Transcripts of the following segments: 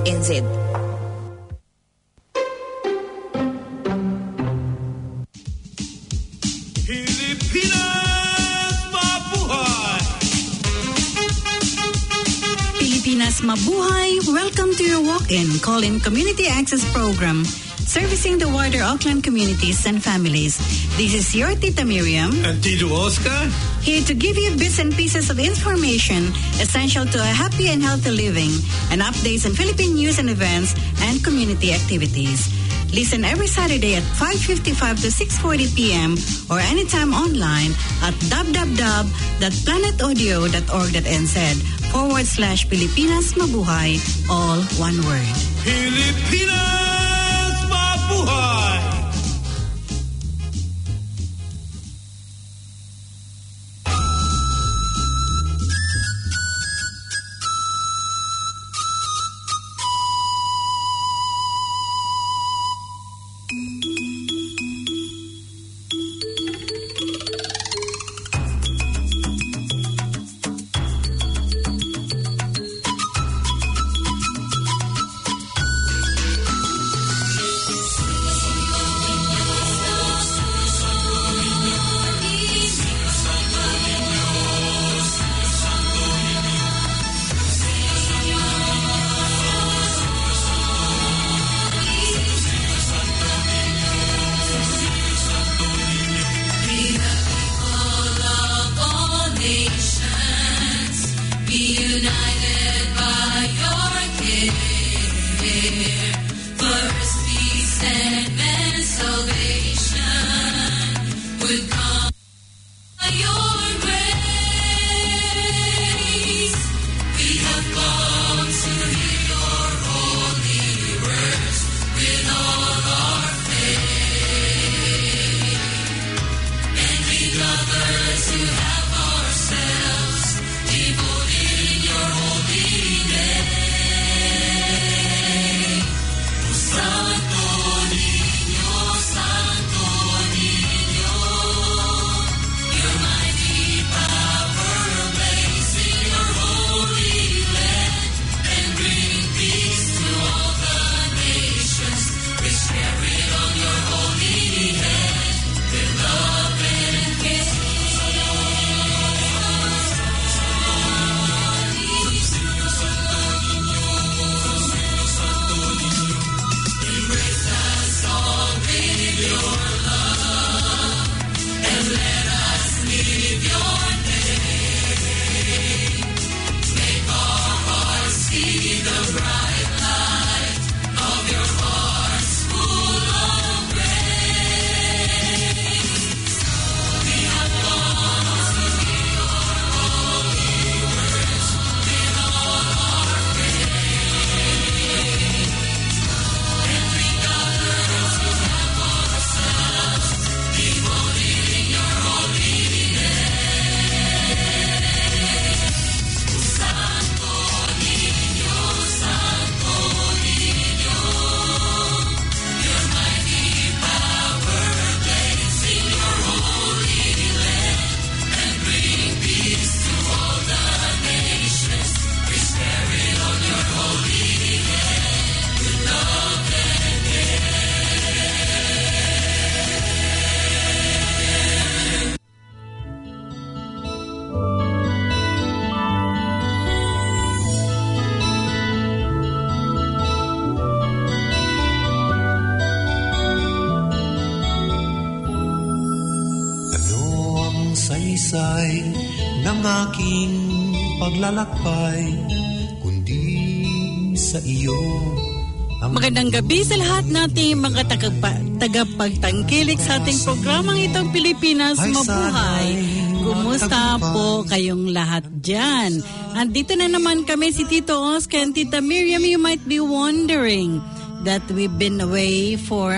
Pilipinas Mabuhay, welcome to your walk-in call-in community access program, servicing the wider Auckland communities and families. This is your Tita Miriam and Tito Oscar, here to give you bits and pieces of information essential to a happy and healthy living, and updates on Philippine news and events and community activities. Listen every Saturday at 5:55 to 6:40 p.m. or anytime online at www.planetaudio.org.nz/Pilipinas Mabuhay, all one word. Pilipinas Mabuhay! ng aking paglalakbay, kundi sa iyo. Magandang gabi sa lahat nating mga tagapagtangkilik sa ating programang itong Pilipinas Mabuhay. Kumusta po kayong lahat dyan? Andito na naman kami si Tito Oscar and Tita Miriam. You might be wondering that we've been away for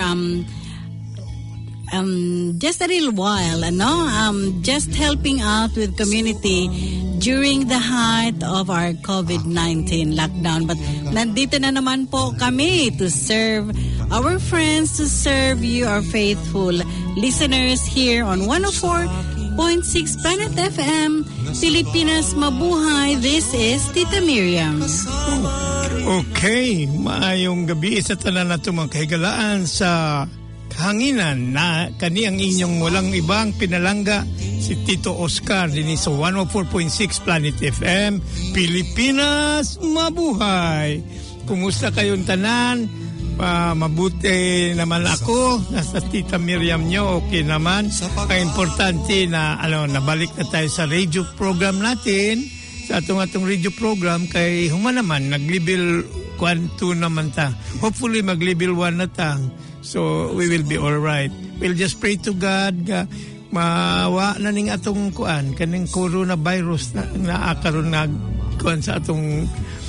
just a little while, just helping out with community during the height of our COVID-19 lockdown. But nandito na naman po kami to serve our friends, to serve you, our faithful listeners here on 104.6 Planet FM, Pilipinas Mabuhay. This is Tita Miriam. Okay, maayong gabi sa tanan nato mga kahigalaan sa hanginan na kani ang inyong walang ibang pinalangga si Tito Oscar din sa 104.6 Planet FM Pilipinas mabuhay. Kumusta kayong tanan? Mabuti naman ako. Nasa Tita Miriam nyo okay naman. Ang importante na nabalik na tayo sa radio program natin. Sa atong radio program kay humanaman nag-level 1, 2 naman ta. Hopefully mag-level 1 na ta. So we will be all right. We'll just pray to God mawa na ning atong kuan kaning coronavirus na akaron kuan sa atong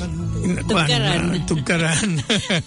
tugkaran.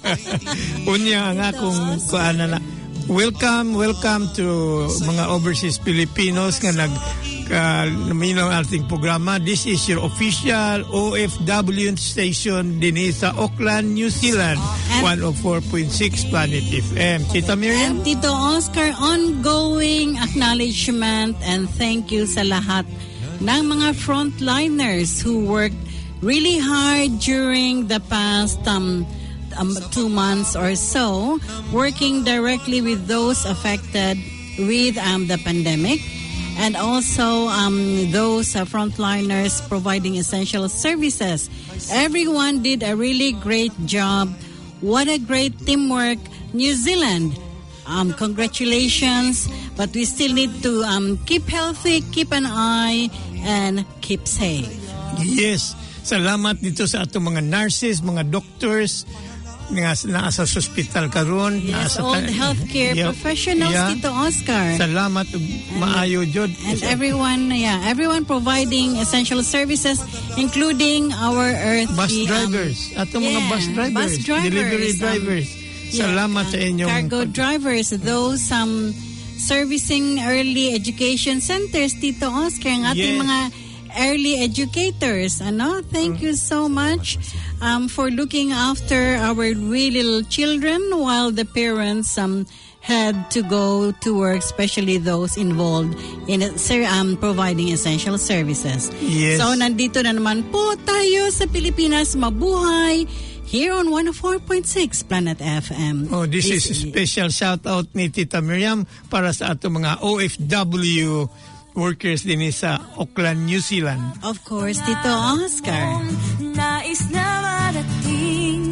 Unya ang akong kuan na welcome to mga overseas Filipinos nga naminaw ating programa. This is your official OFW station din sa Auckland, New Zealand, 104.6 Planet FM. Tita Miriam? And Tito Oscar, ongoing acknowledgement and thank you sa lahat ng mga frontliners who worked really hard during the past 2 months or so, working directly with those affected with the pandemic. And also those frontliners providing essential services. Everyone did a really great job. What a great teamwork. New Zealand, congratulations. But we still need to keep healthy, keep an eye, and keep safe. Yes. Salamat dito sa atong mga nurses, mga doctors, nasa hospital karon, yes, all the healthcare professionals, Tito Oscar. Salamat maayo jud. And everyone providing essential services including our bus drivers, atong mga bus drivers, delivery drivers. Salamat sa inyong cargo drivers, those servicing early education centers, Tito Oscar, ang ating mga early educators. Thank you so much for looking after our wee little children while the parents had to go to work, especially those involved in providing essential services. Yes. So nandito na naman po tayo sa Pilipinas Mabuhay here on 104.6 Planet FM. Oh, this is a special shout out ni Tita Miriam para sa ato mga OFW workers din sa Auckland, New Zealand. Of course, Tito Oscar. Nais na marating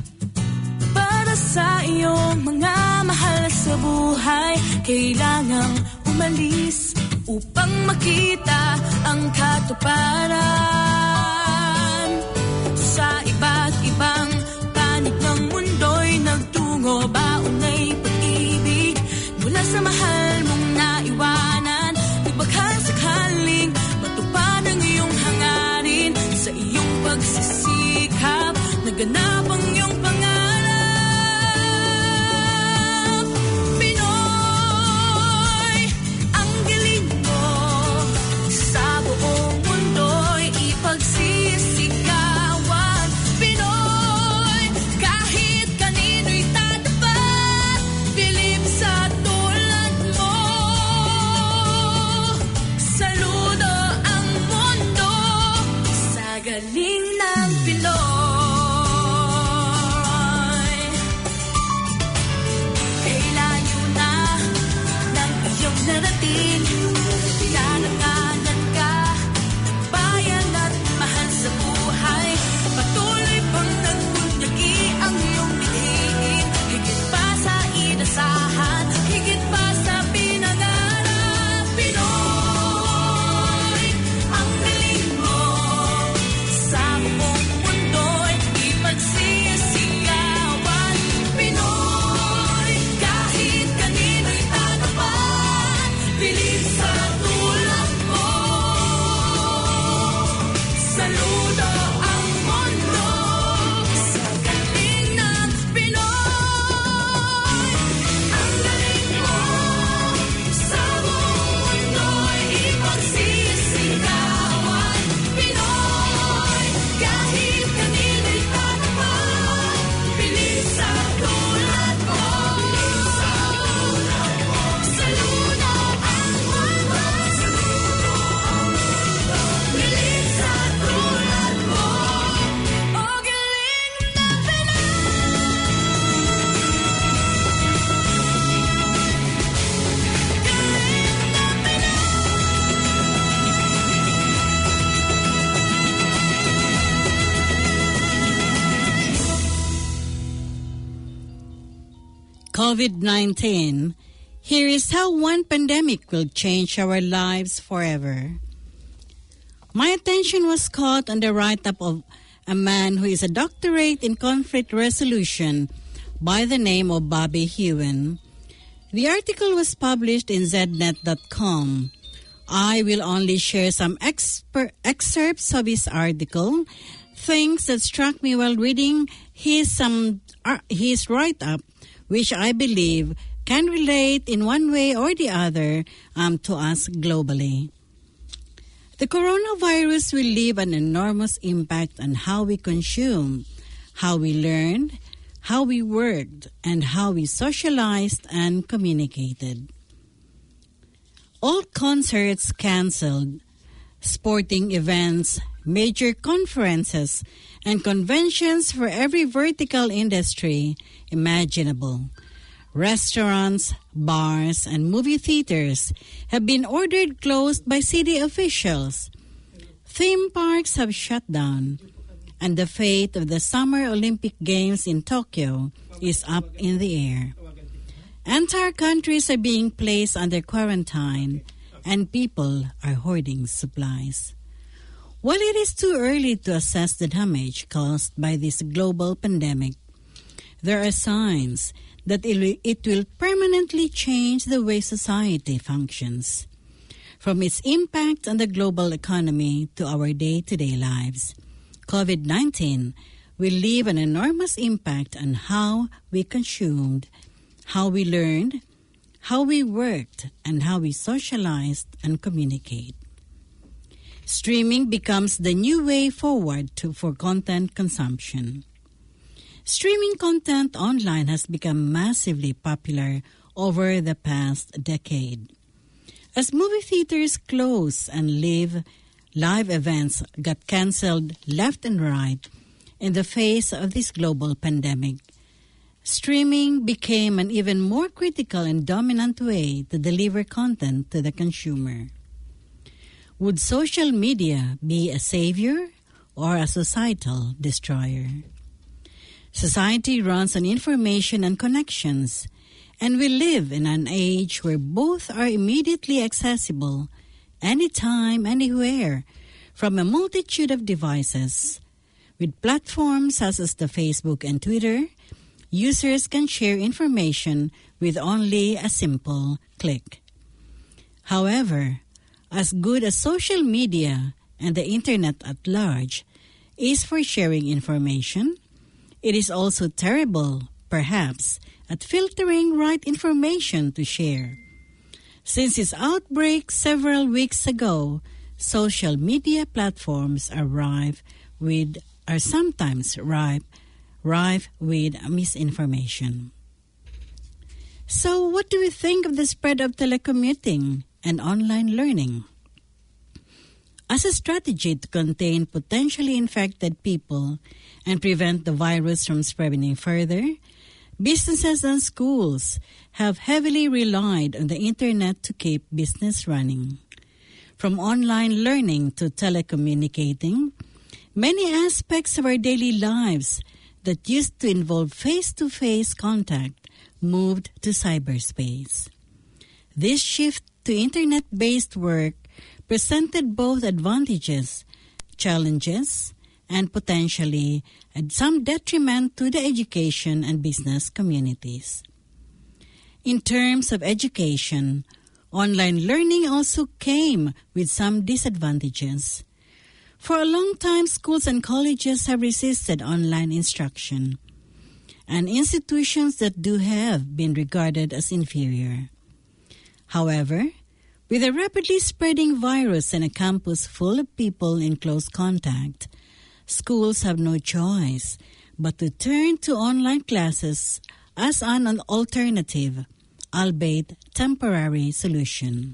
para sa iyong mga mahal sa buhay. Kailangang umalis upang makita ang katuparan. Sa iba't ibang panig ng mundo'y nagtungo, baon ay pag-ibig mula sa mahal mong naiwanan. Baka sakaling matupad ang iyong hangarin, sa iyong pagsisikap naganap ang iyong pangarap. Pinoy, ang galing mo sa buong mundo'y ipagsisikawan. Pinoy, kahit kanino'y tatapat, bilib sa tulad mo. Saludo ang mundo sa galing ng Pinoy. COVID-19, here is how one pandemic will change our lives forever. My attention was caught on the write-up of a man who is a doctorate in conflict resolution by the name of Bobby Hewen. The article was published in znet.com. I will only share some excerpts of his article, things that struck me while reading his write-up, which I believe can relate in one way or the other to us globally. The coronavirus will leave an enormous impact on how we consume, how we learned, how we worked, and how we socialized and communicated. All concerts canceled, sporting events, major conferences, and conventions for every vertical industry imaginable. Restaurants, bars, and movie theaters have been ordered closed by city officials. Theme parks have shut down, and the fate of the Summer Olympic Games in Tokyo is up in the air. Entire countries are being placed under quarantine, and people are hoarding supplies. While it is too early to assess the damage caused by this global pandemic, there are signs that it will permanently change the way society functions. From its impact on the global economy to our day-to-day lives, COVID-19 will leave an enormous impact on how we consumed, how we learned, how we worked, and how we socialized and communicate. Streaming becomes the new way forward for content consumption. Streaming content online has become massively popular over the past decade. As movie theaters close and live events got canceled left and right in the face of this global pandemic, streaming became an even more critical and dominant way to deliver content to the consumer. Would social media be a savior or a societal destroyer? Society runs on information and connections, and we live in an age where both are immediately accessible, anytime, anywhere, from a multitude of devices. With platforms such as the Facebook and Twitter, users can share information with only a simple click. However, as good as social media and the internet at large is for sharing information, it is also terrible, perhaps, at filtering right information to share. Since its outbreak several weeks ago, social media platforms are sometimes rife with misinformation. So, what do we think of the spread of telecommuting and online learning? As a strategy to contain potentially infected people and prevent the virus from spreading further, businesses and schools have heavily relied on the internet to keep business running. From online learning to telecommunicating, many aspects of our daily lives that used to involve face-to-face contact moved to cyberspace. This shift to internet-based work presented both advantages, challenges, and potentially some detriment to the education and business communities. In terms of education, online learning also came with some disadvantages. For a long time, schools and colleges have resisted online instruction, and institutions that do have been regarded as inferior. However, with a rapidly spreading virus and a campus full of people in close contact, schools have no choice but to turn to online classes as an alternative, albeit temporary solution.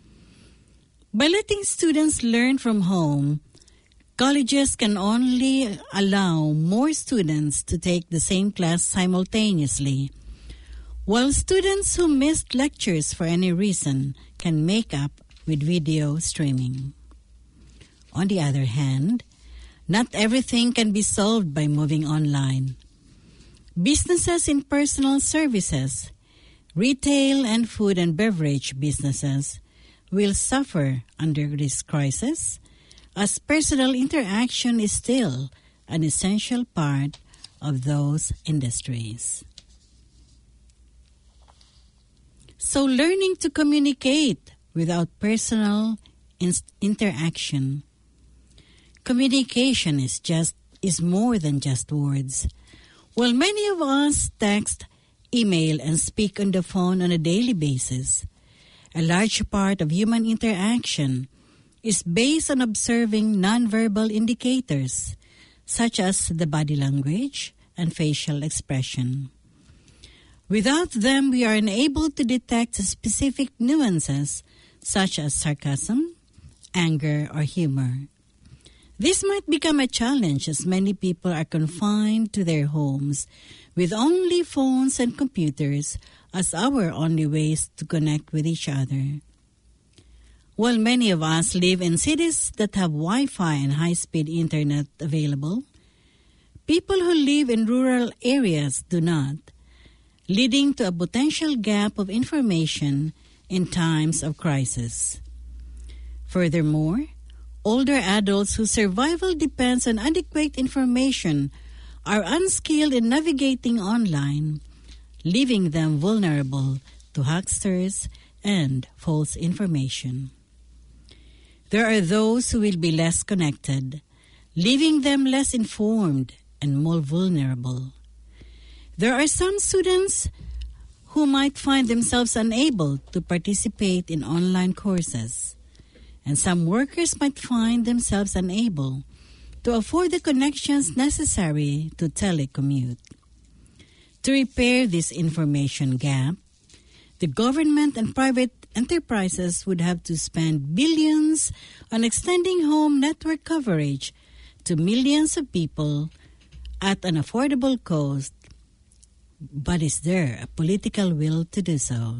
By letting students learn from home, colleges can only allow more students to take the same class simultaneously, while students who missed lectures for any reason can make up with video streaming. On the other hand, not everything can be solved by moving online. Businesses in personal services, Retail and food and beverage businesses will suffer under this crisis, as personal interaction is still an essential part of those industries. So learning to communicate without personal interaction. Communication is more than just words. While many of us text, email, and speak on the phone on a daily basis, a large part of human interaction is based on observing nonverbal indicators, such as the body language and facial expression. Without them, we are unable to detect specific nuances such as sarcasm, anger, or humor. This might become a challenge as many people are confined to their homes with only phones and computers as our only ways to connect with each other. While many of us live in cities that have Wi-Fi and high-speed internet available, people who live in rural areas do not, leading to a potential gap of information in times of crisis. Furthermore, older adults whose survival depends on adequate information are unskilled in navigating online, leaving them vulnerable to hucksters and false information. There are those who will be less connected, leaving them less informed and more vulnerable. There are some students who might find themselves unable to participate in online courses, and some workers might find themselves unable to afford the connections necessary to telecommute. To repair this information gap, the government and private enterprises would have to spend billions on extending home network coverage to millions of people at an affordable cost. But is there a political will to do so?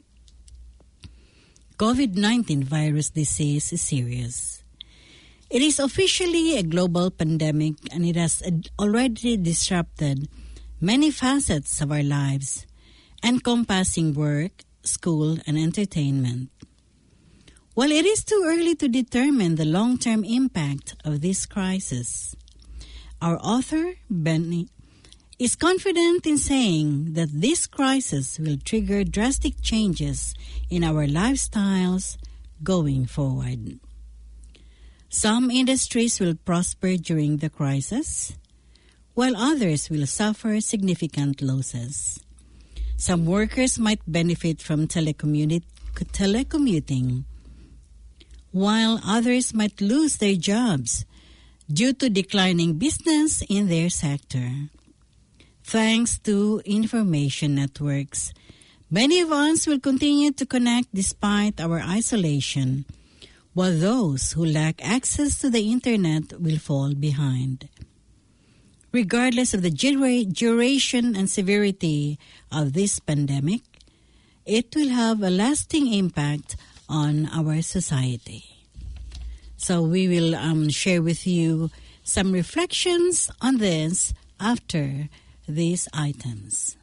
COVID-19 virus disease is serious. It is officially a global pandemic, and it has already disrupted many facets of our lives, encompassing work, school, and entertainment. While it is too early to determine the long-term impact of this crisis, our author, Benny, is confident in saying that this crisis will trigger drastic changes in our lifestyles going forward. Some industries will prosper during the crisis, while others will suffer significant losses. Some workers might benefit from telecommuting, while others might lose their jobs due to declining business in their sector. Thanks to information networks, many of us will continue to connect despite our isolation, while those who lack access to the internet will fall behind. Regardless of the duration and severity of this pandemic, it will have a lasting impact on our society. So we will share with you some reflections on this after these items.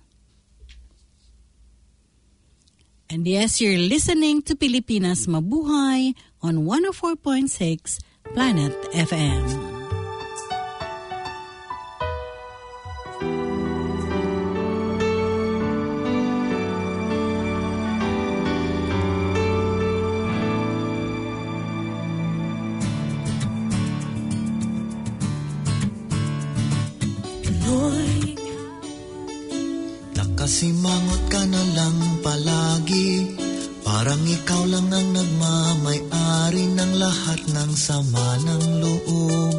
And yes, you're listening to Pilipinas Mabuhay on 104.6 Planet FM. Nakasimangot ka na lang palagi, parang ikaw lang ang nagmamay-ari ng lahat ng sama ng loob.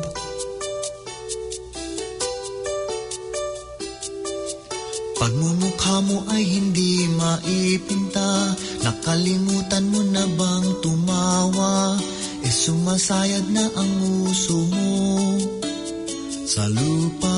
Pagmumukha mo ay hindi maipinta, nakalimutan mo na bang tumawa, sumasayad na ang uso mo sa lupa.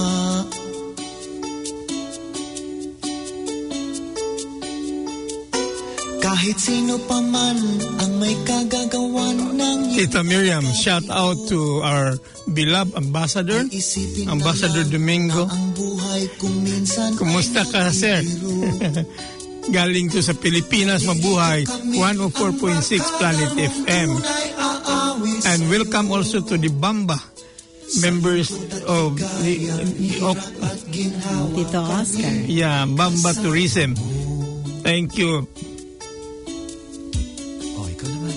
Kahit sino pa man ang may kagagawan ng Tita Miriam, shout out to our beloved ambassador, Ambassador Domingo. Kumusta ka, sir? Galing to sa Pilipinas Mabuhay, 104.6 Planet FM. And welcome also to the Bamba members of the Tito Oscar. Yeah, Bamba Tourism. Thank you. Ikaw naman.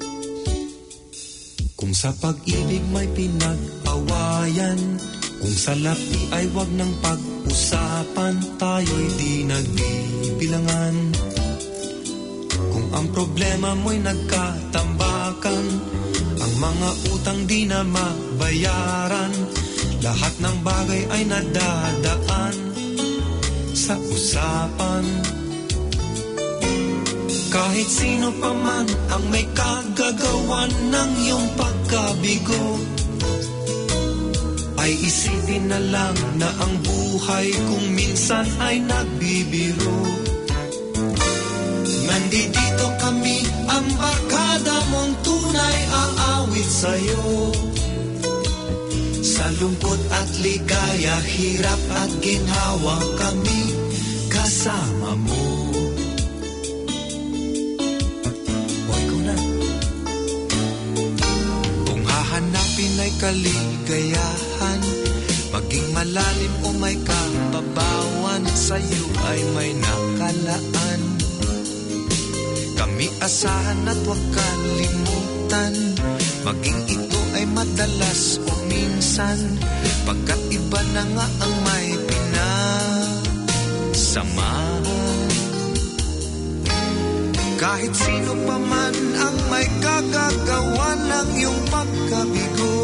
Kung sa pag-ibig may pinag-awayan, kung sa lapi ay wag nang pag-usapan, tayo'y di nagbibilangan. Kung ang problema mo'y nagkatambakan, ang mga utang di na mabayaran, lahat ng bagay ay nadadaan sa usapan. Kahit sino pa man ang may kagagawan ng iyong pagkabigo, ay isipin na lang na ang buhay kung minsan ay nagbibiro. Nandito kami, ang barkada mong tunay aawit sa'yo. Sa lungkot at ligaya, hirap at ginhawa, kami kasama mo. O ikaw na. Kung hahanapin ay kaligayahan, maging malalim o may kababawan, sa'yo ay may nakalaan. Kami asahan at huwag kalimutan, maging ito ay madalas o minsan, pagkat iba na nga ang may pinasamahan. Kahit sino pa man ang may kagagawa ng iyong pagkabigo,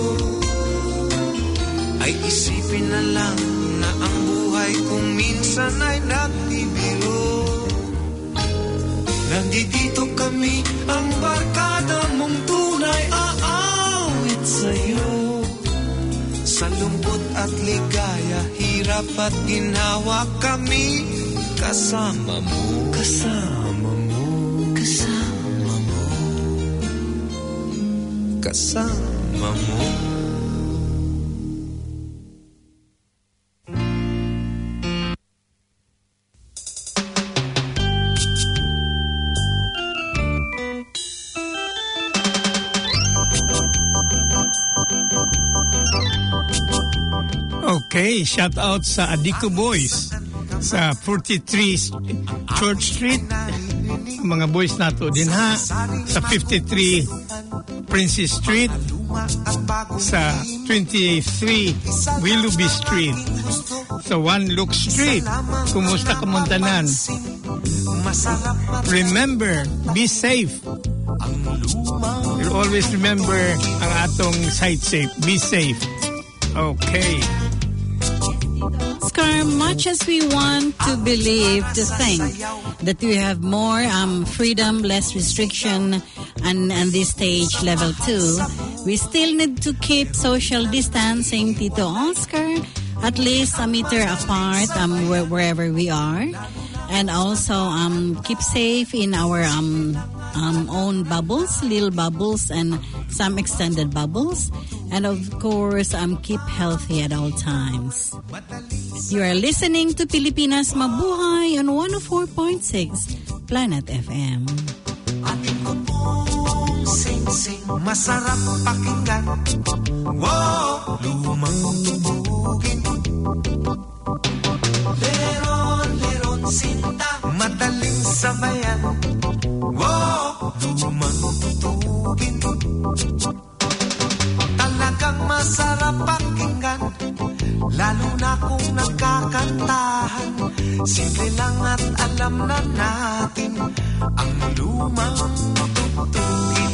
ay isipin na lang na ang buhay kung minsan ay nagbibiro. Nandito kami, ang barkada mong tunay aawit sa'yo. Sa lungkot at ligaya, hirap at ginhawa, kami kasama mo. Kasama mo. Kasama mo. Kasama mo. Okay, shout out sa Adico Boys sa 43 Church Street. Mga boys nato din ha. Sa 53 Princess Street. Sa 23 Willoughby Street. Sa 1 Luke Street. Kumusta ka Montanan? Remember, be safe. You'll always remember ang atong site safe. Be safe. Okay. Oscar, much as we want to believe, to think that we have more freedom, less restriction, and this stage level 2, we still need to keep social distancing, Tito Oscar, at least a meter apart wherever we are, and also keep safe in our own bubbles, little bubbles, and some extended bubbles. And of course, keep healthy at all times. You are listening to Pilipinas Mabuhay on 104.6 Planet FM. Atin ko pong sing-sing, masarap pakinggan. Wow! Lumang tugtugin. Leron, sinta, madaling sabayan. Wow! Lumang tugtugin. Talagang masarap pakinggan, lalo na kung nagkakantahan. Simple lang at alam na natin ang lumang tugtugin.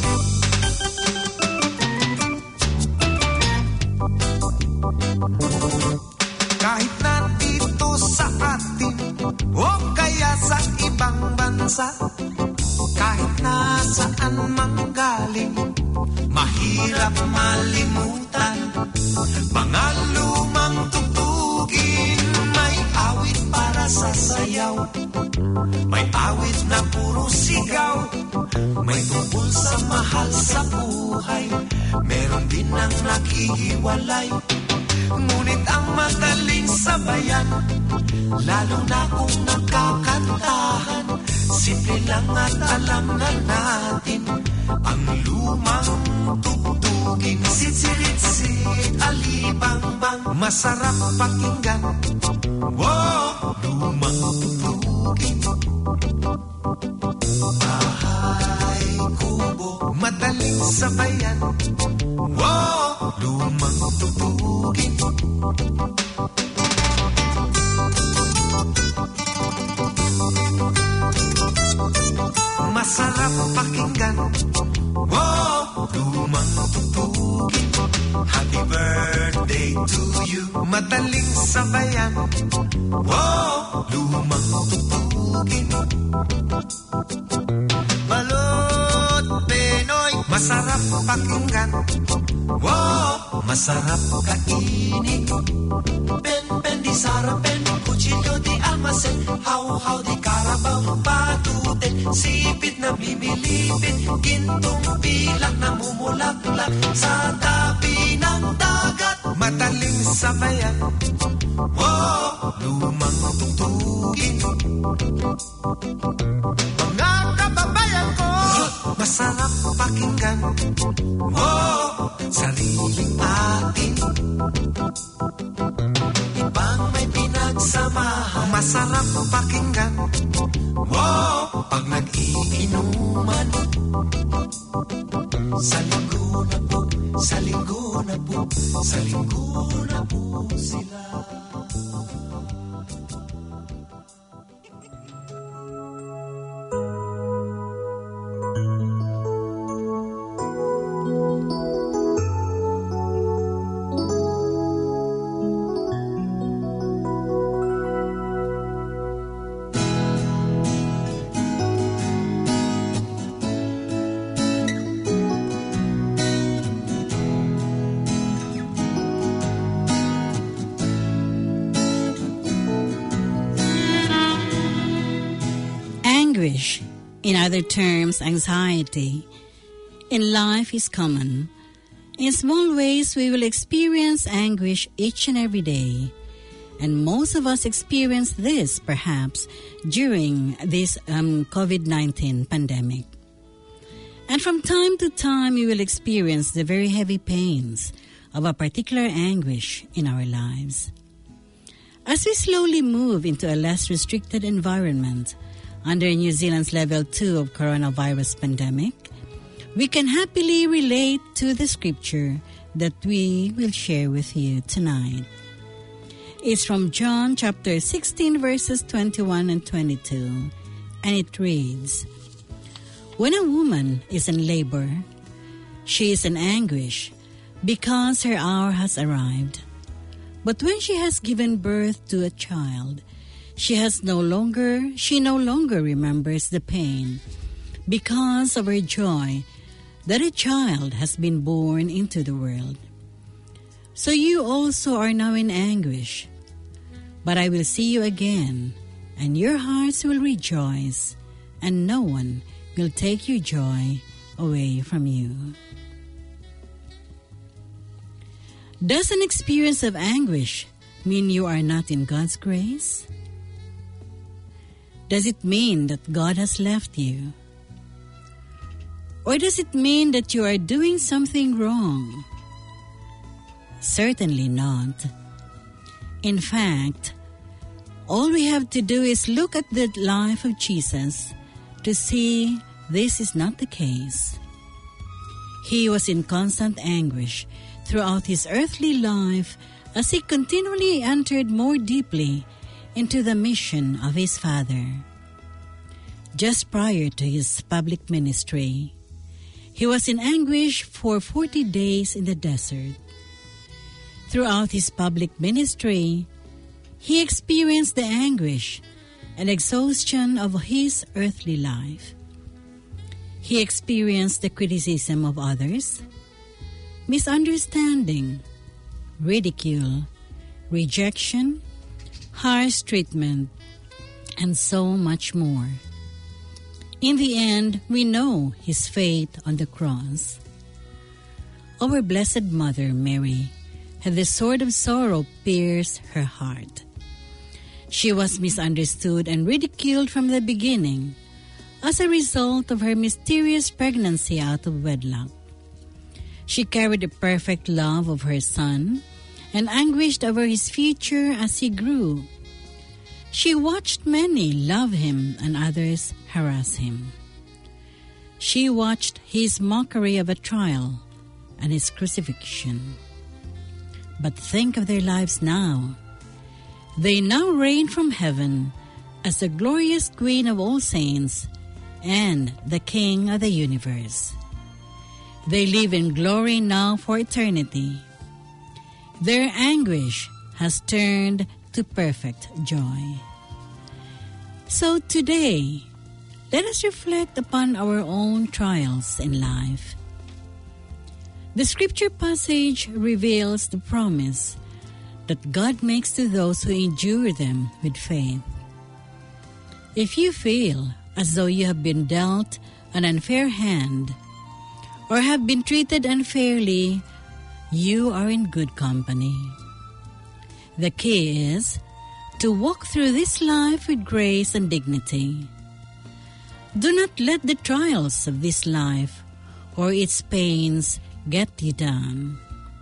Kahit na dito sa atin o kaya sa ibang bansa, kahit nasaan manggaling, mahirap malimutan mga lumang tugtugin. May awit para sa sayaw, may awit na puro sigaw, may tungkol sa mahal sa buhay, meron din ang naghihiwalay. Ngunit ang madaling sabayan, lalo na kung nagkakantahan, Simple lang at alam na natin ang lumang tugtugin. Sitsit-sit, alibang-bang, masarap pakinggan. Wow! Lumang tugtugin. Bahay, kubo, madaling sabayan. Wow! Lumang tugtugin. Masarap pakinggan. Wow! Lumang tugtugin. Happy birthday to you. Madaling sabayan. Wow! Lumang tugtugin. Balot Pinoy, masarap pakinggan. Wow! Masarap kainin. Pen di sarapen, kuchilyo di almasen, how di karabaw, patute, sipit na mimilipit, gintong pilak na mumulaklak sa tabi ng dagat. Madaling sabayan. Wow! Lumang tugtugin. Mga kababayan ko, masarap pakinggan. Wow! Sariling atin. Ibang may pinagsamahan. Masarap pakinggan. Wow! Pag nag-iinuman. Sa linggo na po, sa linggo na po, sa linggo na po sila. Anguish, in other terms, anxiety, in life is common. In small ways, we will experience anguish each and every day. And most of us experience this, perhaps, during this COVID-19 pandemic. And from time to time, we will experience the very heavy pains of a particular anguish in our lives. As we slowly move into a less restricted environment, under New Zealand's level 2 of coronavirus pandemic, we can happily relate to the scripture that we will share with you tonight. It's from John chapter 16 verses 21 and 22, and it reads, "When a woman is in labor, she is in anguish because her hour has arrived. But when she has given birth to a child, she no longer remembers the pain because of her joy that a child has been born into the world. So you also are now in anguish, but I will see you again, and your hearts will rejoice, and no one will take your joy away from you." Does an experience of anguish mean you are not in God's grace? Does it mean that God has left you? Or does it mean that you are doing something wrong? Certainly not. In fact, all we have to do is look at the life of Jesus to see this is not the case. He was in constant anguish throughout his earthly life as he continually entered more deeply into the mission of his Father. Just prior to his public ministry, he was in anguish for 40 days in the desert. Throughout his public ministry, he experienced the anguish and exhaustion of his earthly life. He experienced the criticism of others, misunderstanding, ridicule, rejection, harsh treatment, and so much more. In the end, we know his fate on the cross. Our Blessed Mother, Mary, had the sword of sorrow pierce her heart. She was misunderstood and ridiculed from the beginning, as a result of her mysterious pregnancy out of wedlock. She carried the perfect love of her son and anguished over his future as he grew. She watched many love him and others harass him. She watched his mockery of a trial and his crucifixion. But think of their lives now. They now reign from heaven as the glorious Queen of all saints and the King of the universe. They live in glory now for eternity. Their anguish has turned to perfect joy. So today, let us reflect upon our own trials in life. The scripture passage reveals the promise that God makes to those who endure them with faith. If you feel as though you have been dealt an unfair hand or have been treated unfairly, you are in good company. The key is to walk through this life with grace and dignity. Do not let the trials of this life or its pains get you down.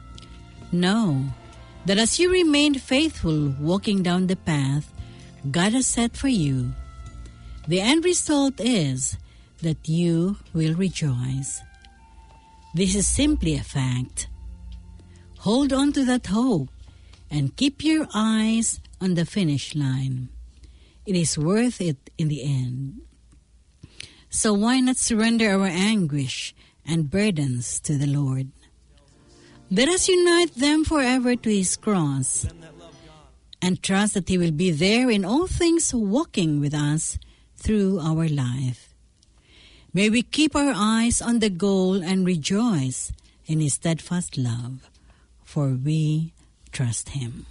Know that as you remain faithful walking down the path God has set for you, the end result is that you will rejoice. This is simply a fact. Hold on to that hope and keep your eyes on the finish line. It is worth it in the end. So why not surrender our anguish and burdens to the Lord? Let us unite them forever to His cross and trust that He will be there in all things, walking with us through our life. May we keep our eyes on the goal and rejoice in His steadfast love, for we trust Him.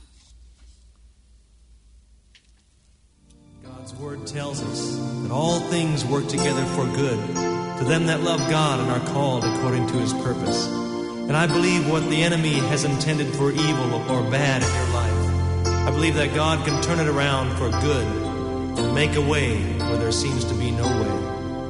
God's Word tells us that all things work together for good to them that love God and are called according to His purpose. And I believe what the enemy has intended for evil or bad in your life, I believe that God can turn it around for good and make a way where there seems to be no way.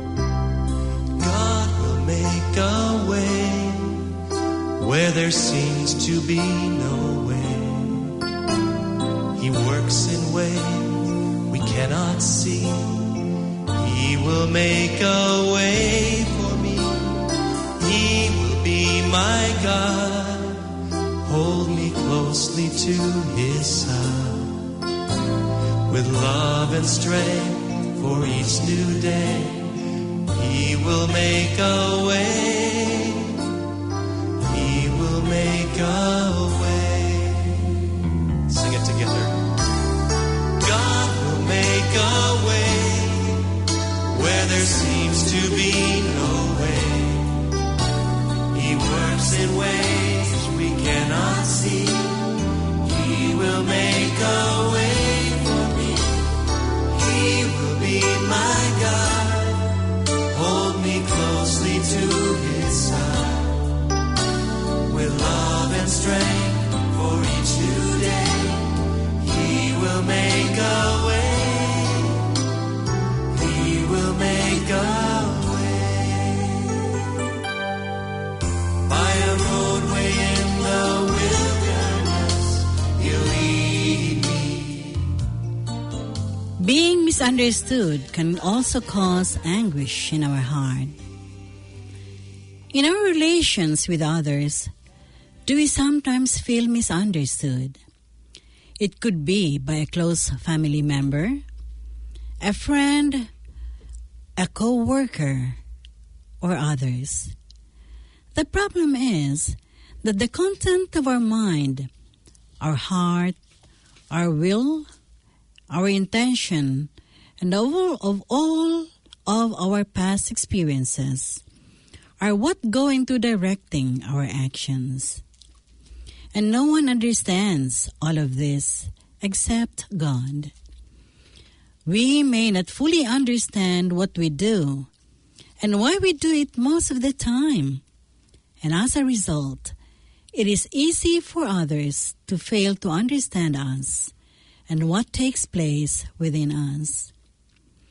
God will make a way where there seems to be no way. He works in ways we cannot see. He will make a way for me. He will be my God. Hold me closely to His side. With love and strength for each new day, He will make a way. He will make a way. Sing it together. God will make a way where there seems to be no way. He works in ways we cannot see. He will make a way for me. He will be my God. Hold me closely to His side. With love and strength for each new day, He will make a way. He will make a way. By a roadway in the wilderness, He'll lead me. Being misunderstood can also cause anguish in our heart. In our relations with others, do we sometimes feel misunderstood? It could be by a close family member, a friend, a co-worker, or others. The problem is that the content of our mind, our heart, our will, our intention, and all of our past experiences are what go into directing our actions. And no one understands all of this except God. We may not fully understand what we do and why we do it most of the time. And as a result, it is easy for others to fail to understand us and what takes place within us.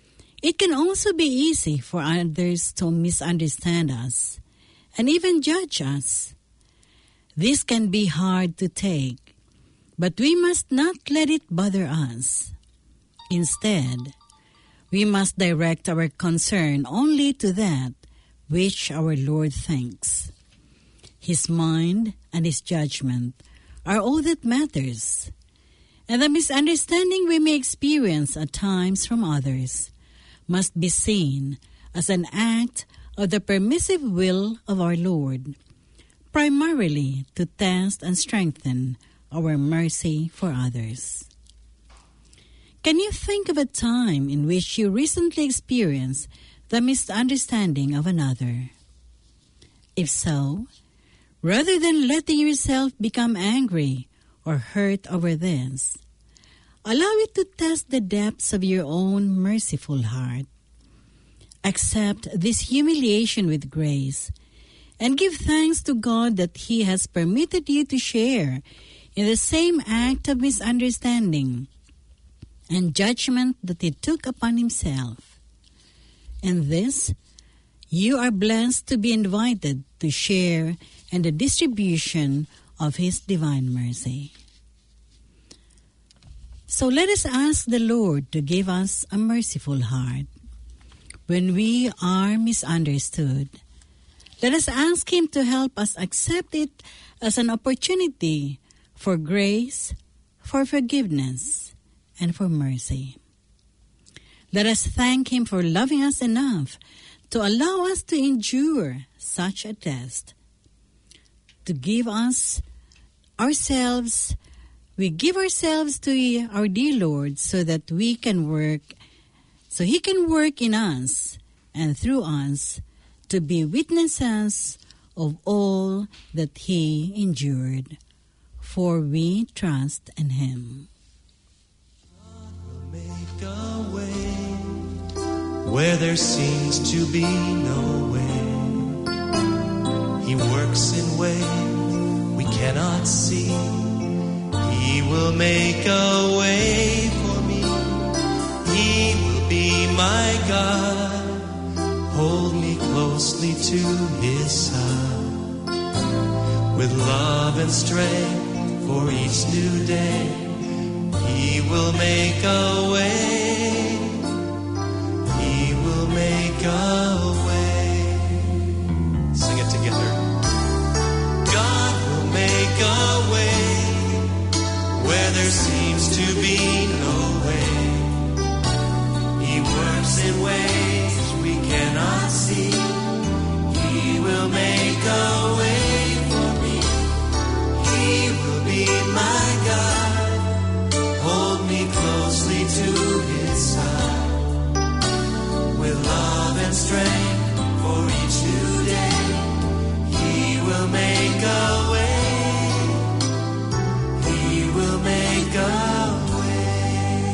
It can also be easy for others to misunderstand us and even judge us. This can be hard to take, but we must not let it bother us. Instead, we must direct our concern only to that which our Lord thinks. His mind and His judgment are all that matters, and the misunderstanding we may experience at times from others must be seen as an act of the permissive will of our Lord, primarily to test and strengthen our mercy for others. Can you think of a time in which you recently experienced the misunderstanding of another? If so, rather than letting yourself become angry or hurt over this, allow it to test the depths of your own merciful heart. Accept this humiliation with grace and give thanks to God that He has permitted you to share in the same act of misunderstanding and judgment that He took upon Himself. In this, you are blessed to be invited to share in the distribution of His divine mercy. So let us ask the Lord to give us a merciful heart. When we are misunderstood, let us ask Him to help us accept it as an opportunity for grace, for forgiveness, and for mercy. Let us thank Him for loving us enough to allow us to endure such a test, to give us ourselves. We give ourselves to our dear Lord so that He can work in us and through us to be witnesses of all that He endured, for we trust in Him. Make a way where there seems to be no way. He works in ways we cannot see. He will make a way for me. He will be my God. Hold me closely to His side. With love and strength for each new day, He will make a way. He will make a way. Sing it together. God will make a way where there seems to be no way. He works in ways we cannot see. He will make a way for me. He will be my God. Hold me closely to His side. With love and strength for each new day, He will make a way. He will make a way.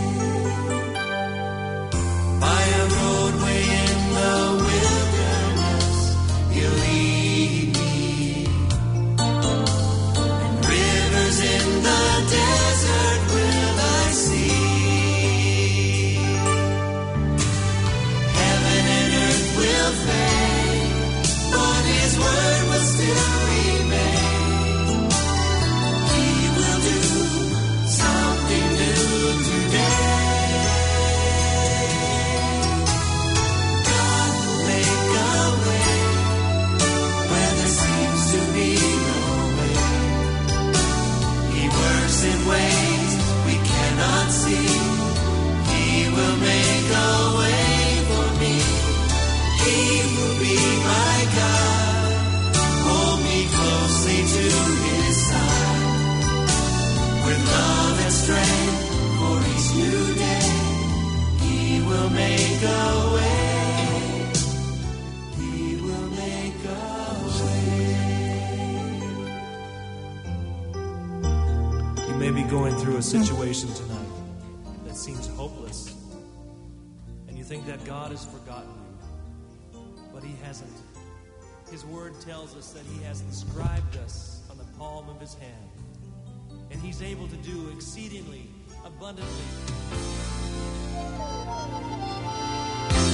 By a roadway in the wilderness, He'll lead me. And rivers in the desert will I see. Heaven and earth will fade, but His word will still remain. He will do something new today. God will make a way where there seems to be no way. He works in ways we cannot see. He will make a way for me. He will be my God. Hold me closely to His side. With love and strength for each new day, He will make a way. He will make a way. You may be going through a situation tonight that seems hopeless, and you think that God has forgotten you, but He hasn't. His word tells us that He has inscribed us on the palm of His hand, and He's able to do exceedingly abundantly.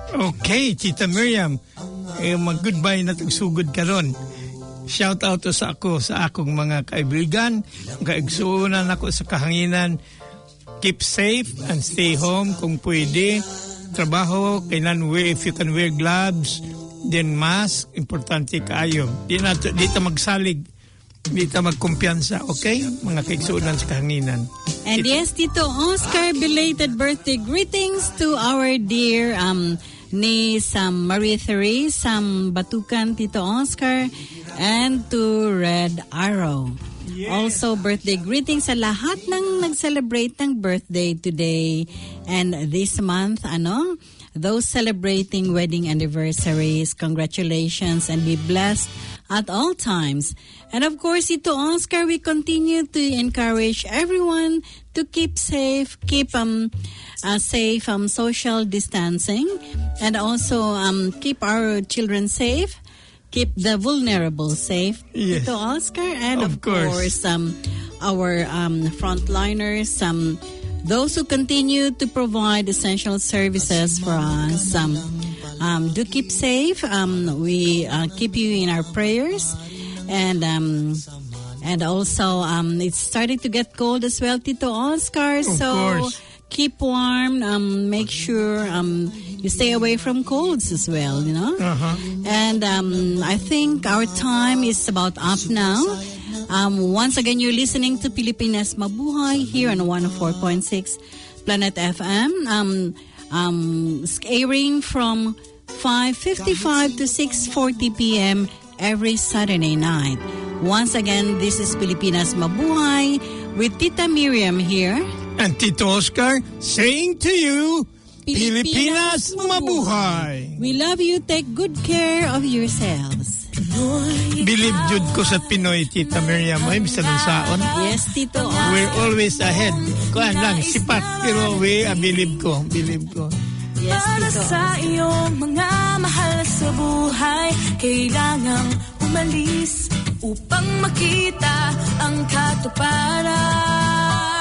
Okay, Tita Miriam. Mag-goodbye na tagsugod ka ron. Shout out to sa akong mga kaibigan, kaigsuunan ako sa kahanginan. Keep safe and stay home kung pwede. Trabaho, if you can wear gloves, then mask, importante kaayo. Di ta magsalig, di ta magkumpiyansa, okay? Mga kaigsuunan sa kahanginan. And yes, Tito Oscar, belated birthday greetings to our dear niece Maria Therese Batukan, Tito Oscar, and to Red Arrow. Yeah. Also, birthday greetings sa lahat ng nag-celebrate ng birthday today and this month, those celebrating wedding anniversaries, congratulations and be blessed at all times. And of course, Tito Oscar, we continue to encourage everyone to keep safe, keep safe social distancing, and also keep our children safe. Keep the vulnerable safe, yes. Tito Oscar, and of course our frontliners, those who continue to provide essential services for us. Do keep safe. We keep you in our prayers, and also it's starting to get cold as well, Tito Oscar. Of course. Keep warm. Make sure you stay away from colds as well, Uh-huh. And I think our time is about up now. Once again, you're listening to Pilipinas Mabuhay here on 104.6 Planet FM. Airing from 5:55 to 6:40 p.m. every Saturday night. Once again, this is Pilipinas Mabuhay with Tita Miriam here. And Tito Oscar saying to you, Pilipinas Mabuhay. We love you. Take good care of yourselves. Believe jud ko sa Pinoy, Tita Miriam. Ay, bisa ng saon. Yes, Tito Oscar. We're always ahead. Kuan lang, sipat. Pero believe ko. Yes, para Tito. sa iyong mga mahal sa buhay, kailangang umalis upang makita ang katuparan.